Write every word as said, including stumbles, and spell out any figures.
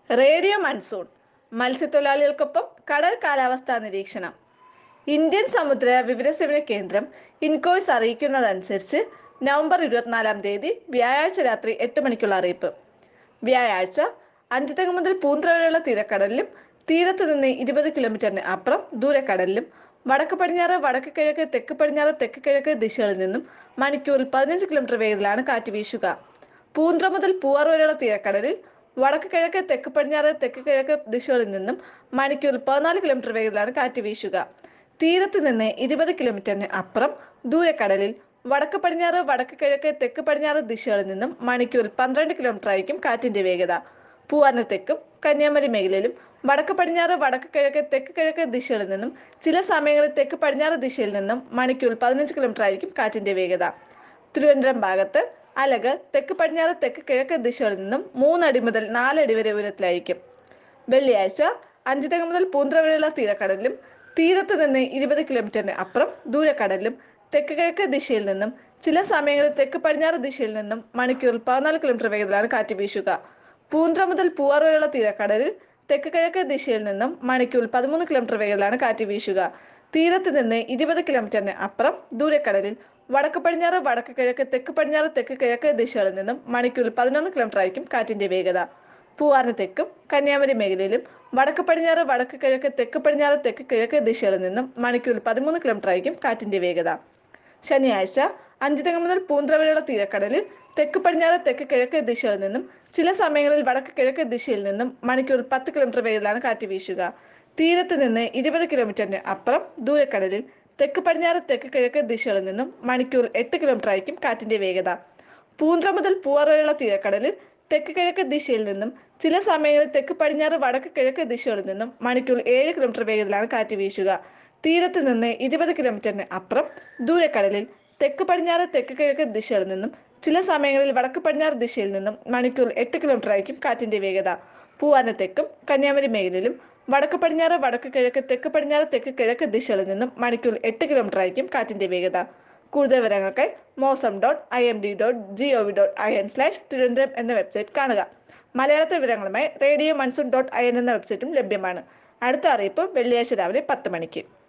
Radio monsoon മത്സ്യത്തൊഴിലാളികൾക്കൊപ്പം കടൽ കാലാവസ്ഥാ നിരീക്ഷണം. ഇന്ത്യൻ സമുദ്ര വിവരസേവന കേന്ദ്രം ഇൻകോയ്സ് അറിയിക്കുന്നതനുസരിച്ച് നവംബർ ഇരുപത്തിനാലാം തീയതി വ്യാഴാഴ്ച രാത്രി എട്ട് മണിക്കുള്ള അറിയിപ്പ്. വ്യാഴാഴ്ച അഞ്ചുതെങ്ങ് മുതൽ പൂന്ത്ര വരെയുള്ള തീരക്കടലിലും തീരത്ത് നിന്ന് ഇരുപത് കിലോമീറ്ററിന് അപ്പുറം ദൂരക്കടലിലും വടക്ക് പടിഞ്ഞാറ് വടക്ക് കിഴക്ക് തെക്ക് പടിഞ്ഞാറ് തെക്ക് കിഴക്ക് ദിശകളിൽ നിന്നും മണിക്കൂറിൽ പതിനഞ്ച് കിലോമീറ്റർ വേഗത്തിലാണ് കാറ്റ് വീശുക. പൂന്ത്ര മുതൽ പൂവാർ വരെയുള്ള തീരക്കടലിൽ വടക്ക് കിഴക്ക് തെക്ക് പടിഞ്ഞാറ് തെക്ക് കിഴക്ക് ദിശകളിൽ നിന്നും മണിക്കൂറിൽ പതിനാല് കിലോമീറ്റർ വേഗത്തിലാണ് കാറ്റ് വീശുക. തീരത്ത് നിന്ന് ഇരുപത് കിലോമീറ്ററിന് അപ്പുറം ദൂരക്കടലിൽ വടക്ക് പടിഞ്ഞാറ് വടക്ക് കിഴക്ക് തെക്ക് പടിഞ്ഞാറ് ദിശകളിൽ നിന്നും മണിക്കൂറിൽ പന്ത്രണ്ട് കിലോമീറ്റർ ആയിരിക്കും കാറ്റിന്റെ വേഗത. പൂവാറിന് തെക്കും കന്യാകുമാരി മേഖലയിലും വടക്ക് പടിഞ്ഞാറ് വടക്ക് കിഴക്ക് തെക്ക് കിഴക്ക് ദിശകളിൽ നിന്നും ചില സമയങ്ങളിൽ തെക്ക് പടിഞ്ഞാറ് ദിശയിൽ നിന്നും മണിക്കൂറിൽ പതിനഞ്ച് കിലോമീറ്റർ ആയിരിക്കും കാറ്റിന്റെ വേഗത. തിരുവനന്തപുരം ഭാഗത്ത് അലകൾ തെക്ക് പടിഞ്ഞാറ് തെക്ക് കിഴക്ക് ദിശകളിൽ നിന്നും മൂന്നടി മുതൽ നാലടി വരെ ഉയരത്തിലായിരിക്കും. വെള്ളിയാഴ്ച അഞ്ചുതെങ്ങ് മുതൽ പൂന്ത്ര വരെയുള്ള തീരക്കടലിലും തീരത്ത് നിന്ന് ഇരുപത് കിലോമീറ്ററിന് അപ്പുറം ദൂരക്കടലിലും തെക്ക് കിഴക്ക് ദിശയിൽ നിന്നും ചില സമയങ്ങളിൽ തെക്ക് പടിഞ്ഞാറ് ദിശയിൽ നിന്നും മണിക്കൂറിൽ പതിനാല് കിലോമീറ്റർ വേഗത്തിലാണ് കാറ്റ് വീശുക. പൂന്ത്ര മുതൽ പൂവാർ വരെയുള്ള തീരക്കടലിൽ തെക്ക് കിഴക്ക് ദിശയിൽ നിന്നും മണിക്കൂറിൽ പതിമൂന്ന് കിലോമീറ്റർ വേഗത്തിലാണ് കാറ്റ് വീശുക. തീരത്ത് നിന്ന് ഇരുപത് കിലോമീറ്ററിന് അപ്പുറം ദൂരക്കടലിൽ വടക്ക് പടിഞ്ഞാറ് വടക്ക് കിഴക്ക് തെക്ക് പടിഞ്ഞാറ് തെക്ക് കിഴക്ക് ദിശകളിൽ നിന്നും മണിക്കൂറിൽ പതിനൊന്ന് കിലോമീറ്റർ ആയിരിക്കും കാറ്റിന്റെ വേഗത. പൂവാറിന് തെക്കും കന്യാകുമാരി മേഖലയിലും വടക്ക് പടിഞ്ഞാറ് വടക്ക് കിഴക്ക് തെക്ക് പടിഞ്ഞാറ് തെക്ക് കിഴക്ക് ദിശകളിൽ നിന്നും മണിക്കൂറിൽ പതിമൂന്ന് കിലോമീറ്റർ ആയിരിക്കും കാറ്റിന്റെ വേഗത. ശനിയാഴ്ച അഞ്ചുതെങ്ങ് മുതൽ പൂന്ത്ര വരെയുള്ള തീരക്കടലിൽ തെക്ക് പടിഞ്ഞാറ് തെക്ക് കിഴക്ക് ദിശകളിൽ നിന്നും ചില സമയങ്ങളിൽ വടക്ക് കിഴക്ക് ദിശയിൽ നിന്നും മണിക്കൂറിൽ പത്ത് കിലോമീറ്റർ വേഗത്തിലാണ് കാറ്റ് വീശുക. തീരത്ത് നിന്ന് ഇരുപത് കിലോമീറ്ററിന് അപ്പുറം ദൂരക്കടലിൽ തെക്ക് പടിഞ്ഞാറ് തെക്ക് കിഴക്ക് ദിശകളിൽ നിന്നും മണിക്കൂറിൽ എട്ട് കിലോമീറ്റർ ആയിരിക്കും കാറ്റിന്റെ വേഗത. പൂന്ത്ര മുതൽ പൂവാർ വരെയുള്ള തീരക്കടലിൽ തെക്ക് കിഴക്ക് ദിശയിൽ നിന്നും ചില സമയങ്ങളിൽ തെക്ക് പടിഞ്ഞാറ് വടക്ക് കിഴക്ക് ദിശകളിൽ നിന്നും മണിക്കൂറിൽ ഏഴ് കിലോമീറ്റർ വേഗത്തിലാണ് കാറ്റ് വീശുക. തീരത്ത് നിന്ന് ഇരുപത് കിലോമീറ്ററിന് അപ്പുറം ദൂരക്കടലിൽ തെക്ക് പടിഞ്ഞാറ് തെക്ക് കിഴക്ക് ദിശകളിൽ നിന്നും ചില സമയങ്ങളിൽ വടക്ക് പടിഞ്ഞാറ് ദിശയിൽ നിന്നും മണിക്കൂറിൽ എട്ട് കിലോമീറ്റർ ആയിരിക്കും കാറ്റിന്റെ വേഗത. പൂവാറിന് തെക്കും കന്യാകുമാരി മേഖലയിലും വടക്ക് പടിഞ്ഞാറ് വടക്ക് കിഴക്ക് തെക്ക് പടിഞ്ഞാറ് തെക്ക് കിഴക്ക് ദിശകളിൽ നിന്നും മണിക്കൂറിൽ എട്ട് കിലോമീറ്റർ ആയിരിക്കും കാറ്റിന്റെ വേഗത. കൂടുതൽ വിവരങ്ങൾക്കായി Mausam dot I M D dot G O V dot I N slash Thiruvananthapuram എന്ന വെബ്സൈറ്റ് കാണുക. മലയാളത്തെ വിവരങ്ങളുമായി radio monsoon dot I N എന്ന വെബ്സൈറ്റും ലഭ്യമാണ്. അടുത്ത അറിയിപ്പ് വെള്ളിയാഴ്ച രാവിലെ പത്ത് മണിക്ക്.